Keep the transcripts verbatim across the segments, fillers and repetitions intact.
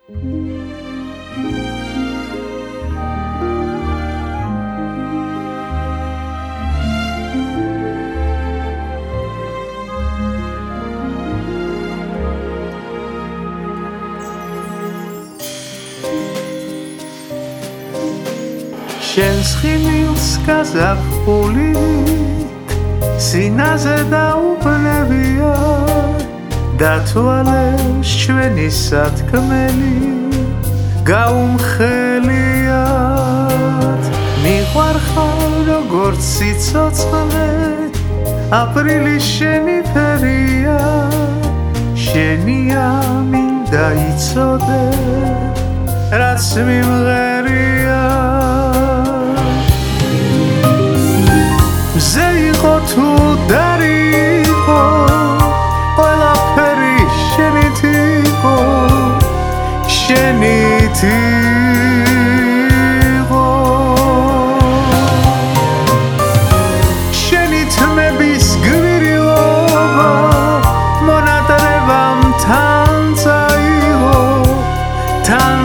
შენს ხილს გაზაფხულით სინაზე დაუბნევია დათვალეს ჩვენი სათქმელი გაუმხელიათ მიყვარხარ როგორც სიცოცხლე აპრილის შენი ფერია შენია მინდა იცოდე რაც მიმღერია მზე იყო თუ დარიყო ყველაფერი შენით იყო შენით იყო შენი თმების გვირილობა მონატრებამ თან წაიღო თან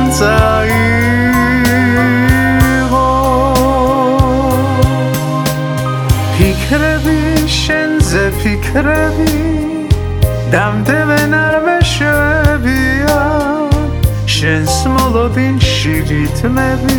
წაიღო ფიქრები შენზე ფიქრები დამდებენ არ მეშვებიან შენს მოლოდინში რითმები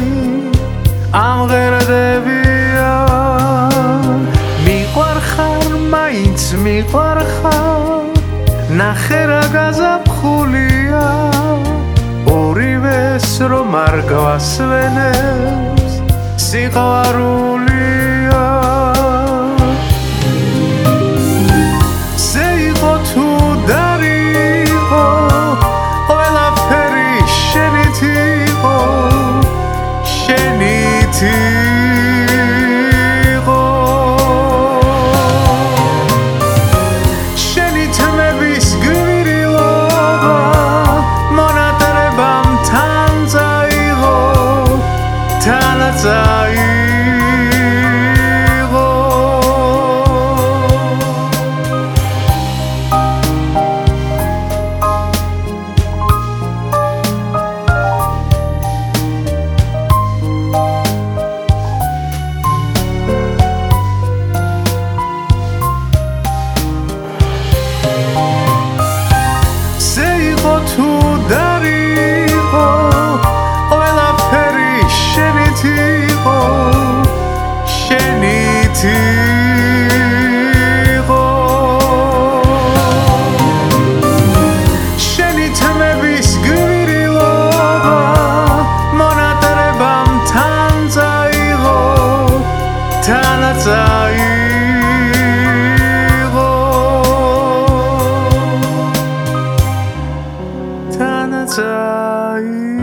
ამღერდებიან მიყვარხარ მაინც მიყვარხარ ნახე რა გაზაფხულია ორივეს რომ არ გვასვენებს სიყვარულია შენი თმების გვირილობა მონატრებამ თან წაიღო თან წაიღო თუ დარიყო ყველაფერი შენით იყო შენით იყო შენი თმების გვირილობა მონატრებამ თან წაიღო თან წაიღო თან წაიღო